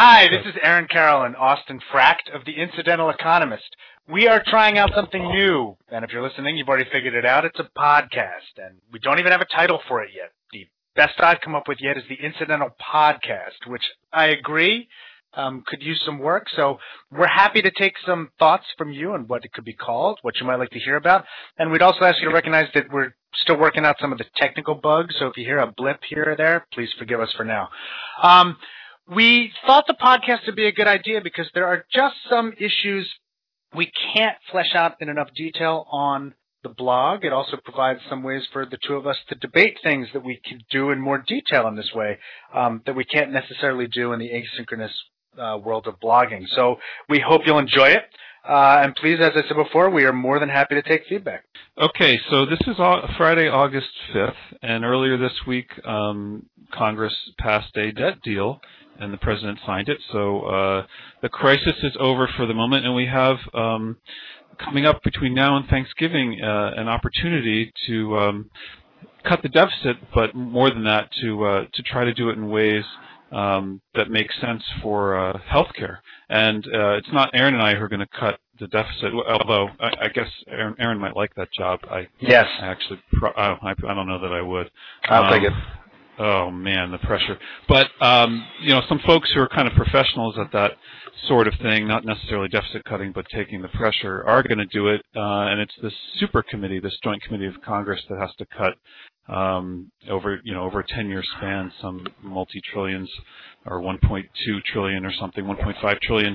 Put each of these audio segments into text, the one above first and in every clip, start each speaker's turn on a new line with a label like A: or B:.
A: Hi, this is Aaron Carroll and Austin Fracht of The Incidental Economist. We are trying out something new, and if you're listening, you've already figured it out. It's a podcast, and we don't even have a title for it yet. The best I've come up with yet is The Incidental Podcast, which I agree could use some work. So we're happy to take some thoughts from you on what it could be called, what you might like to hear about, and we'd also ask you to recognize that we're still working out some of the technical bugs, so if you hear a blip here or there, please forgive us for now. We thought the podcast would be a good idea because there are just some issues we can't flesh out in enough detail on the blog. It also provides some ways for the two of us to debate things that we could do in more detail in this way that we can't necessarily do in the asynchronous world of blogging. So we hope you'll enjoy it. And please, as I said before, we are more than happy to take feedback.
B: Okay, so this is Friday, August 5th, and earlier this week, Congress passed a debt deal, and the president signed it. So the crisis is over for the moment, and we have coming up between now and Thanksgiving an opportunity to cut the deficit, but more than that, to try to do it in ways that make sense for healthcare. And it's not Aaron and I who are going to cut the deficit, although I guess Aaron might like that job.
A: Yes.
B: I don't know that I would.
A: I'll take it.
B: Oh man, the pressure. But some folks who are kind of professionals at that sort of thing, not necessarily deficit cutting, but taking the pressure, are going to do it. And it's this super committee, this joint committee of Congress, that has to cut over a 10-year span, some multi-trillions, or 1.2 trillion or something, 1.5 trillion.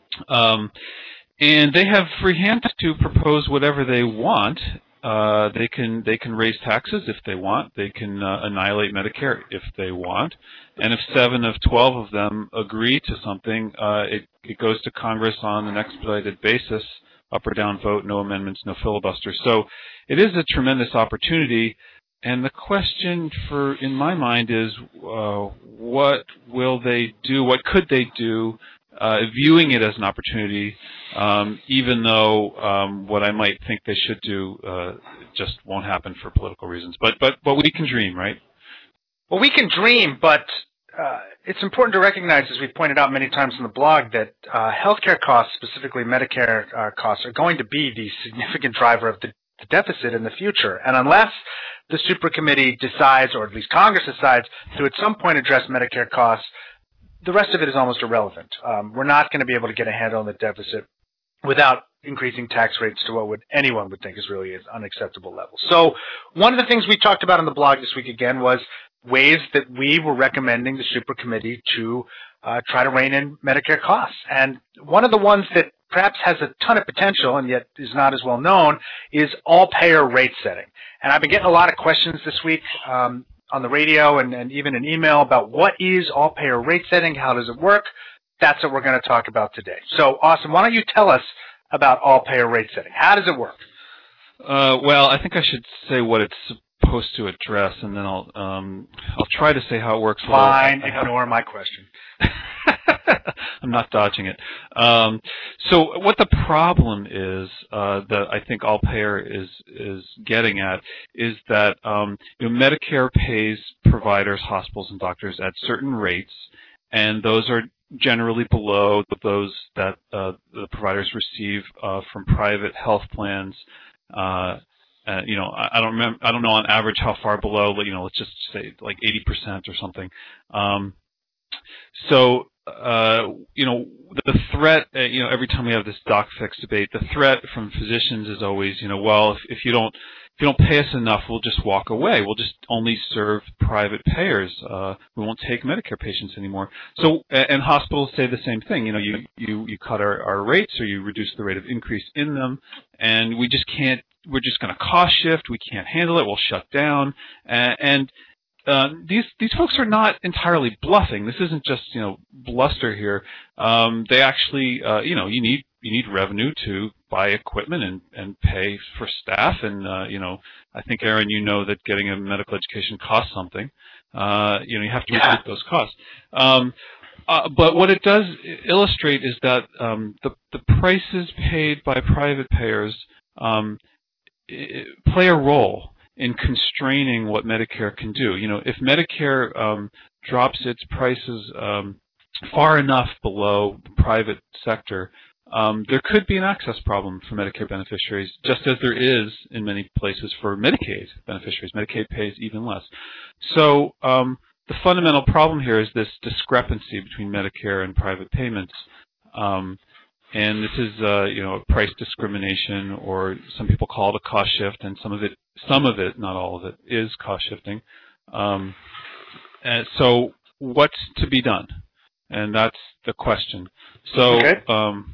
B: And they have free hand to propose whatever they want. They can raise taxes if they want. They can annihilate Medicare if they want. And if 7 of 12 of them agree to something, it goes to Congress on an expedited basis, up or down vote, no amendments, no filibuster. So it is a tremendous opportunity. And the question in my mind is, what will they do? What could they do? Viewing it as an opportunity, even though what I might think they should do just won't happen for political reasons. But we can dream, right?
A: Well, we can dream, but it's important to recognize, as we've pointed out many times in the blog, that healthcare costs, specifically Medicare costs, are going to be the significant driver of the deficit in the future. And unless the super committee decides, or at least Congress decides, to at some point address Medicare costs, the rest of it is almost irrelevant. We're not going to be able to get a handle on the deficit without increasing tax rates to what anyone would think is really an unacceptable level. So one of the things we talked about on the blog this week again was ways that we were recommending the super committee to try to rein in Medicare costs. And one of the ones that perhaps has a ton of potential and yet is not as well known is all-payer rate setting. And I've been getting a lot of questions this week on the radio and even an email about what is all-payer rate setting, how does it work. That's what we're going to talk about today. So, Austin, why don't you tell us about all-payer rate setting? How does it work?
B: Well, I think I should say what it's supposed to address, and then I'll try to say how it works.
A: Fine, ignore my question.
B: I'm not dodging it. So what the problem is that I think all-payer is getting at is that Medicare pays providers, hospitals, and doctors at certain rates, and those are generally below those that the providers receive from private health plans. I don't know on average how far below. Let's just say like 80% or something. So the threat, every time we have this doc fix debate, the threat from physicians is always, well, if you don't pay us enough, we'll just walk away. We'll just only serve private payers. We won't take Medicare patients anymore. So, and hospitals say the same thing. You cut our rates, or you reduce the rate of increase in them, and we just can't. We're just going to cost shift. We can't handle it. We'll shut down. And these folks are not entirely bluffing. This isn't just bluster here. They actually you need revenue to buy equipment and pay for staff, and I think, Aaron, that getting a medical education costs something. You have to recoup those costs. But what it does illustrate is that the prices paid by private payers play a role in constraining what Medicare can do. If Medicare drops its prices far enough below the private sector, there could be an access problem for Medicare beneficiaries, just as there is in many places for Medicaid beneficiaries. Medicaid pays even less. So the fundamental problem here is this discrepancy between Medicare and private payments. And this is, price discrimination, or some people call it a cost shift, and some of it, not all of it, is cost shifting. And so what's to be done? And that's the question. So,
A: okay.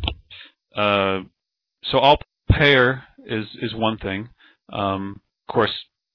B: So all payer is one thing. Of course,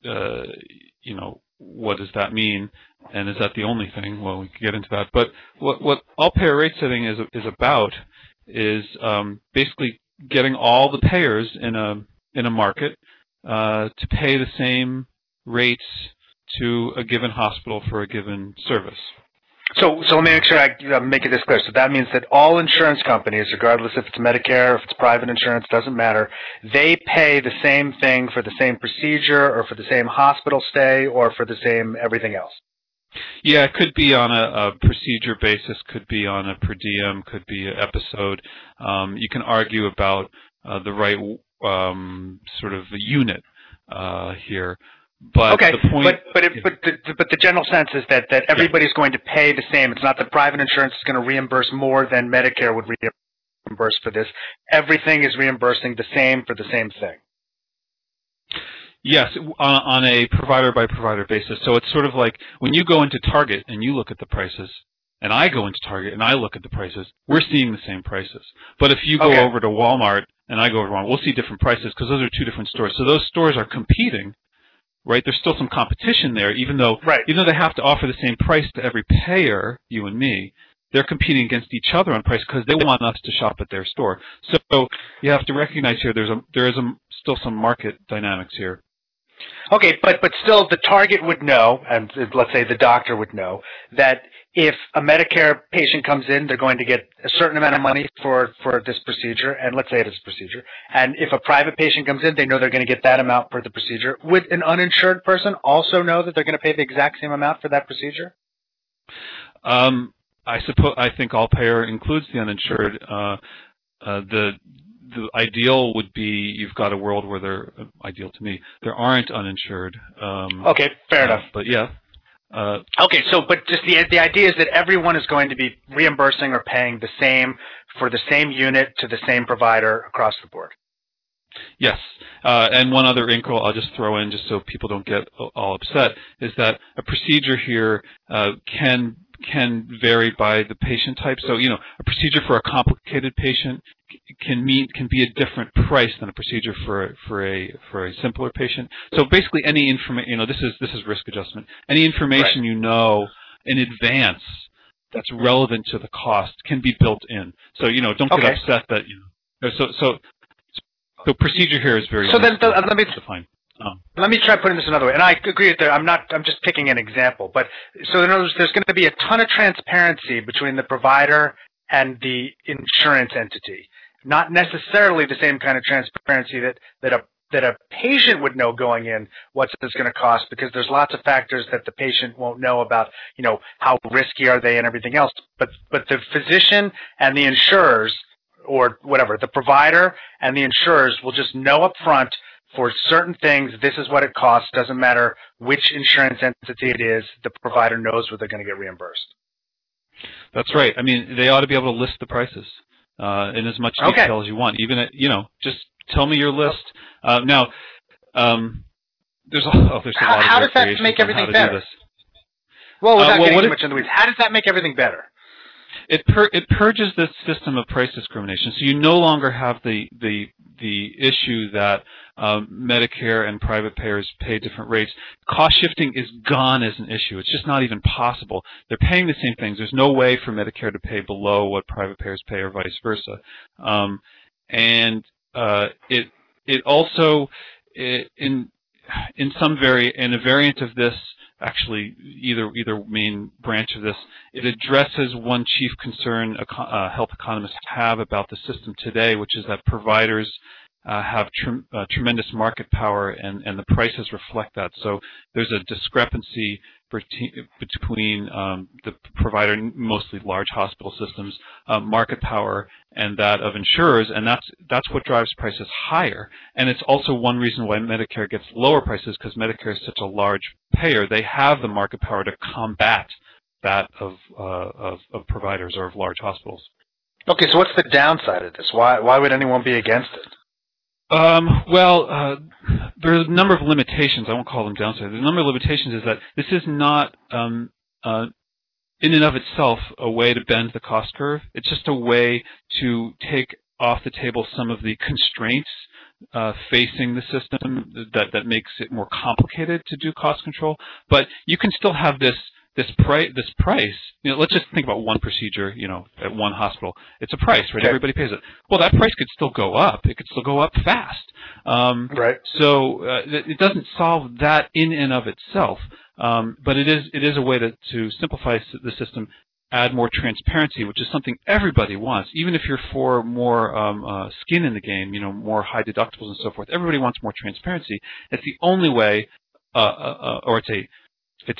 B: what does that mean? And is that the only thing? Well, we can get into that. But what all payer rate setting is about is basically getting all the payers in a market to pay the same rates to a given hospital for a given service.
A: So let me make sure I make this clear. So that means that all insurance companies, regardless if it's Medicare, if it's private insurance, doesn't matter, they pay the same thing for the same procedure or for the same hospital stay or for the same everything else.
B: Yeah, it could be on a procedure basis, could be on a per diem, could be an episode. You can argue about the right sort of unit here. But
A: okay,
B: the point,
A: but the general sense is that everybody's going to pay the same. It's not that private insurance is going to reimburse more than Medicare would reimburse for this. Everything is reimbursing the same for the same thing.
B: Yes, on a provider-by-provider basis. So it's sort of like when you go into Target and you look at the prices, and I go into Target and I look at the prices, we're seeing the same prices. But if you go over to Walmart and I go over to Walmart, we'll see different prices because those are two different stores. So those stores are competing. Right, there's still some competition there, even though they have to offer the same price to every payer, you and me. They're competing against each other on price because they want us to shop at their store. So you have to recognize here there is still some market dynamics here.
A: Okay, but still the target would know, and let's say the doctor would know, that if a Medicare patient comes in, they're going to get a certain amount of money for this procedure, and let's say it is a procedure. And if a private patient comes in, they know they're going to get that amount for the procedure. Would an uninsured person also know that they're going to pay the exact same amount for that procedure?
B: I think all payer includes the uninsured. The ideal would be you've got a world where ideal to me, there aren't uninsured.
A: Okay, fair enough.
B: But yeah.
A: Okay, but just the idea is that everyone is going to be reimbursing or paying the same for the same unit to the same provider across the board.
B: Yes, and one other wrinkle I'll just throw in just so people don't get all upset is that a procedure here can vary by the patient type. So, a procedure for a complicated patient can be a different price than a procedure for a simpler patient. So basically, any information, this is risk adjustment. Any information in advance that's relevant to the cost can be built in. So don't get upset that So procedure here is very.
A: So then let me
B: define.
A: Let me try putting this another way, and I agree with that. I'm just picking an example, but so in other words, there's going to be a ton of transparency between the provider and the insurance entity. Not necessarily the same kind of transparency that a patient would know going in what it's going to cost, because there's lots of factors that the patient won't know about. How risky are they and everything else. But the physician and the insurers, or whatever, the provider and the insurers will just know up front for certain things, this is what it costs. Doesn't matter which insurance entity it is, the provider knows what they're going to get reimbursed.
B: That's right. I mean, they ought to be able to list the prices in as much detail as you want. Even just tell me your list. Now, there's a lot of
A: how does that make everything better? Well, without getting too much into the weeds, how does that make everything better?
B: It purges the system of price discrimination. So you no longer have the issue that Medicare and private payers pay different rates. Cost shifting is gone as an issue. It's just not even possible. They're paying the same things. There's no way for Medicare to pay below what private payers pay, or vice versa. It also in a variant of this. Actually, either main branch of this, it addresses one chief concern health economists have about the system today, which is that providers have tremendous market power, and the prices reflect that. So there's a discrepancy between the provider, mostly large hospital systems, market power, and that of insurers, and that's what drives prices higher. And it's also one reason why Medicare gets lower prices, because Medicare is such a large payer. They have the market power to combat that of providers or of large hospitals.
A: Okay, so what's the downside of this? Why would anyone be against it?
B: There's a number of limitations. I won't call them downsides. The number of limitations is that this is not, in and of itself, a way to bend the cost curve. It's just a way to take off the table some of the constraints facing the system that makes it more complicated to do cost control. But you can still have this price. Let's just think about one procedure. At one hospital, it's a price, right? Okay. Everybody pays it. Well, that price could still go up. It could still go up fast.
A: Right.
B: So it doesn't solve that in and of itself, but it is a way to simplify the system, add more transparency, which is something everybody wants. Even if you're for more skin in the game, more high deductibles and so forth. Everybody wants more transparency. It's the only way, or it's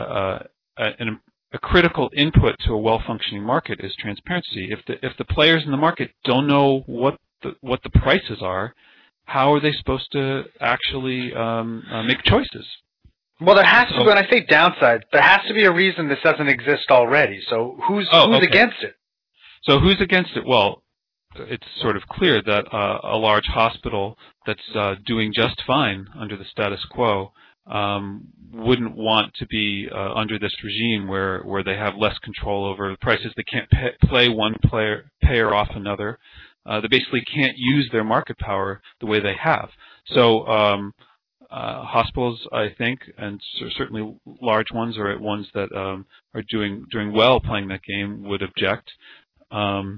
B: a critical input to a well-functioning market is transparency. If the players in the market don't know what the prices are, how are they supposed to actually make choices?
A: Well, there has to be, when I say downside, there has to be a reason this doesn't exist already. So who's against it?
B: So who's against it? Well, it's sort of clear that a large hospital that's doing just fine under the status quo wouldn't want to be under this regime where they have less control over the prices. They can't play one payer off another. They basically can't use their market power the way they have. So hospitals, I think, and certainly large ones or ones that are doing well playing that game would object. And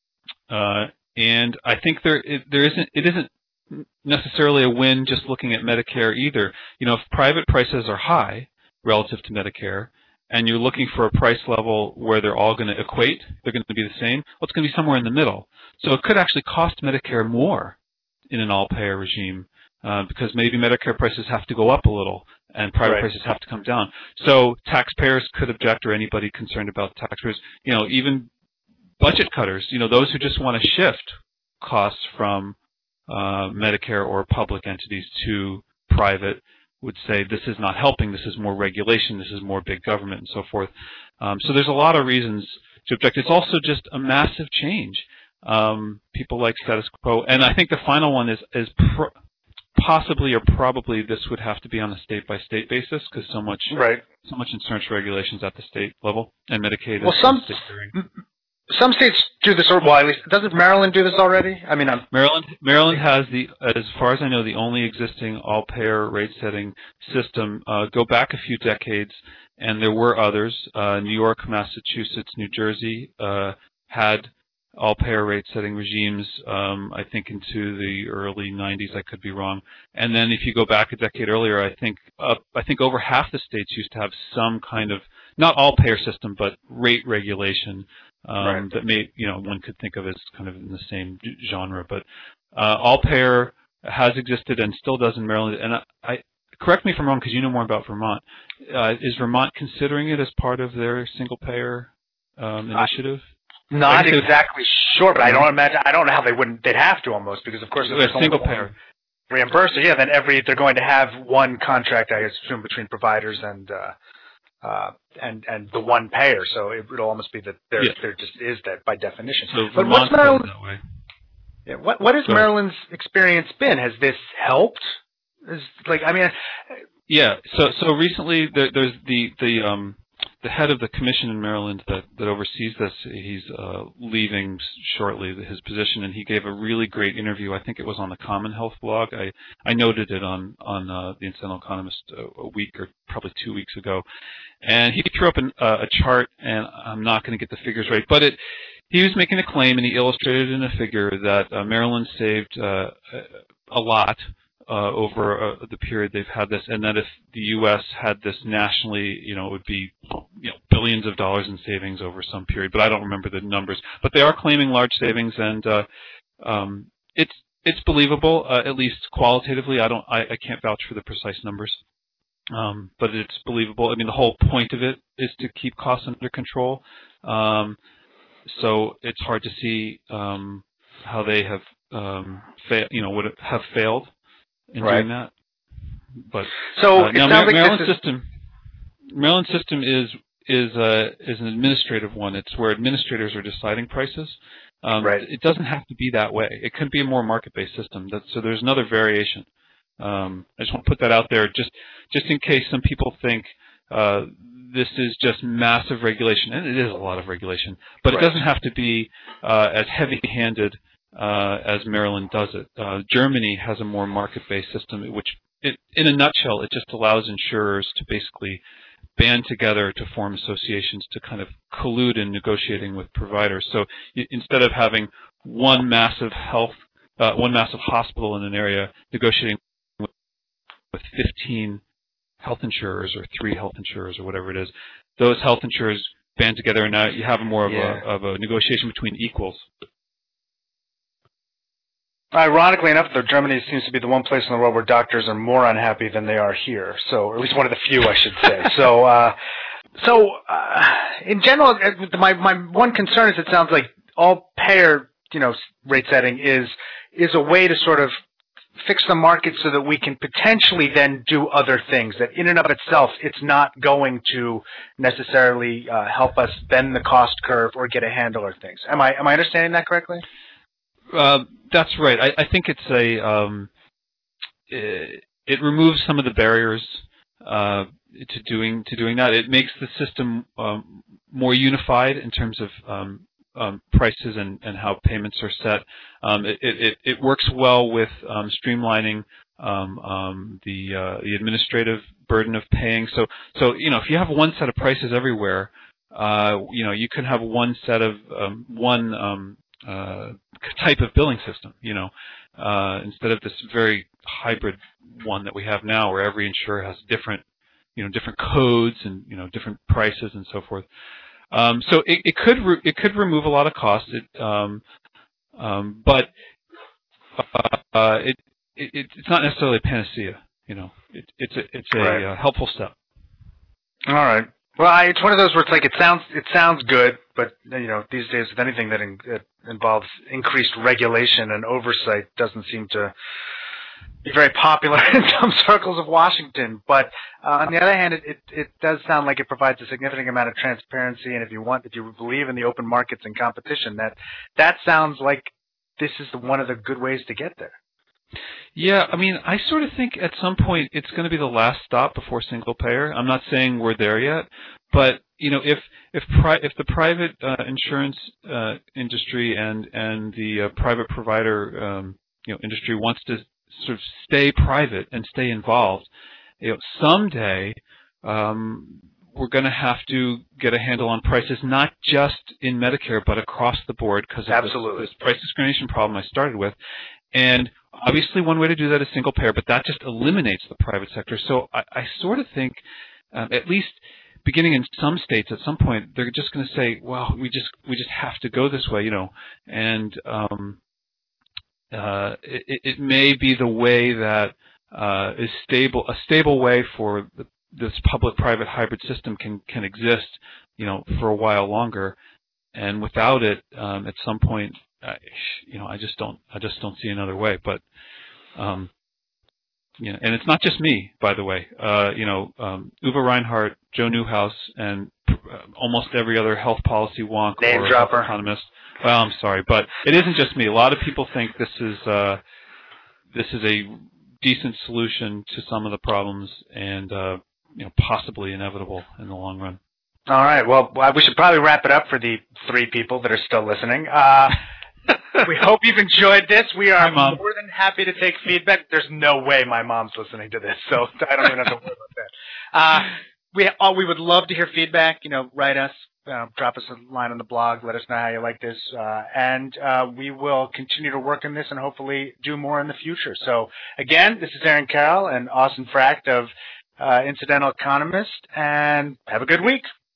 B: I think it isn't necessarily a win just looking at Medicare either. If private prices are high relative to Medicare, and you're looking for a price level where they're all going to equate, they're going to be the same, well, it's going to be somewhere in the middle. So it could actually cost Medicare more in an all-payer regime because maybe Medicare prices have to go up a little and private prices have to come down. So taxpayers could object, or anybody concerned about taxpayers, even budget cutters, those who just want to shift costs from Medicare or public entities to private would say this is not helping, this is more regulation, this is more big government, and so forth. So there's a lot of reasons to object. It's also just a massive change. People like status quo, and I think the final one is possibly or probably this would have to be on a state-by-state basis because so much insurance regulations at the state level, and Medicaid is state hearing.
A: Some states do this, or at least doesn't Maryland do this already? I mean,
B: Maryland has as far as I know, the only existing all-payer rate-setting system. Go back a few decades, and there were others. New York, Massachusetts, New Jersey had all-payer rate-setting regimes. I think into the early '90s. I could be wrong. And then if you go back a decade earlier, I think over half the states used to have some kind of not all-payer system, but rate regulation. That one could think of as kind of in the same genre, but all-payer has existed and still does in Maryland. And I correct me if I'm wrong because you know more about Vermont. Is Vermont considering it as part of their single-payer initiative?
A: Not exactly sure, but I don't know how they wouldn't. They'd have to almost because of course if there's
B: single-payer
A: reimburser. Yeah, then they're going to have one contract, I assume, between providers and the one payer, so it would almost be that there just is that by definition.
B: So but what's Maryland? That way.
A: Yeah, what has Maryland's experience been? Has this helped?
B: Yeah. So recently there's the head of the commission in Maryland that oversees this. He's leaving shortly his position, and he gave a really great interview. I think it was on the Common Health blog. I noted it on the Incidental Economist a week or probably 2 weeks ago, and he threw up a chart, and I'm not going to get the figures right, but he was making a claim, and he illustrated in a figure that Maryland saved a lot over the period they've had this, and that if the U.S. had this nationally, it would be billions of dollars in savings over some period. But I don't remember the numbers. But they are claiming large savings, and it's believable, at least qualitatively. I can't vouch for the precise numbers. but it's believable. I mean, the whole point of it is to keep costs under control. So it's hard to see how they have would have failed in doing that. But
A: so it
B: now
A: sounds like
B: Maryland system is an administrative one. It's where administrators are deciding prices.
A: Right.
B: It doesn't have to be that way. It could be a more market-based system. So there's another variation. I just want to put that out there, just in case some people think this is just massive regulation, and it is a lot of regulation. But It doesn't have to be as heavy-handed as Maryland does it. Germany has a more market-based system, which, in a nutshell, it just allows insurers to basically band together to form associations to kind of collude in negotiating with providers. So instead of having one massive hospital in an area negotiating with 15 health insurers or 3 health insurers or whatever it is, those health insurers band together, and now you have more of a negotiation between equals.
A: Ironically enough, though, Germany seems to be the one place in the world where doctors are more unhappy than they are here. So, or at least one of the few, I should say. So, in general, my one concern is it sounds like all payer, rate setting is a way to sort of fix the market so that we can potentially then do other things. That in and of itself, it's not going to necessarily help us bend the cost curve or get a handle on things. Am I understanding that correctly?
B: That's right. I think it's it removes some of the barriers to doing that. It makes the system more unified in terms of prices and how payments are set. It works well with streamlining the administrative burden of paying. So if you have one set of prices everywhere, you can have one set of type of billing system, instead of this very hybrid one that we have now, where every insurer has different codes and different prices and so forth. So it could remove a lot of costs. But it's not necessarily a panacea. It's a helpful step.
A: All right. Well, it's one of those where it's like it sounds good, but these days with anything that involves increased regulation and oversight doesn't seem to be very popular in some circles of Washington. But on the other hand, it does sound like it provides a significant amount of transparency, and if you believe in the open markets and competition, that sounds like this is one of the good ways to get there.
B: Yeah, I mean, I sort of think at some point it's going to be the last stop before single payer. I'm not saying we're there yet, but if the private insurance industry and the private provider industry wants to sort of stay private and stay involved, someday we're going to have to get a handle on prices, not just in Medicare but across the board, because of this price discrimination problem I started with. And obviously one way to do that is single payer, but that just eliminates the private sector. So I sort of think, at least beginning in some states, at some point they're just going to say, well, we just have to go this way, and it may be the way that is a stable way for this public-private hybrid system can exist, for a while longer. And without it, at some point, I just don't see another way. But and it's not just me, by the way. Uwe Reinhardt, Joe Newhouse, and almost every other health policy wonk or health economist. Well, I'm sorry, but it isn't just me. A lot of people think this is a decent solution to some of the problems, and possibly inevitable in the long run.
A: All right. Well, we should probably wrap it up for the 3 people that are still listening. We hope you've enjoyed this. We are more than happy to take feedback. There's no way my mom's listening to this, so I don't even have to worry about that. We would love to hear feedback. Write us, drop us a line on the blog. Let us know how you like this, and we will continue to work on this and hopefully do more in the future. So again, this is Aaron Carroll and Austin Fracht of Incidental Economist, and have a good week.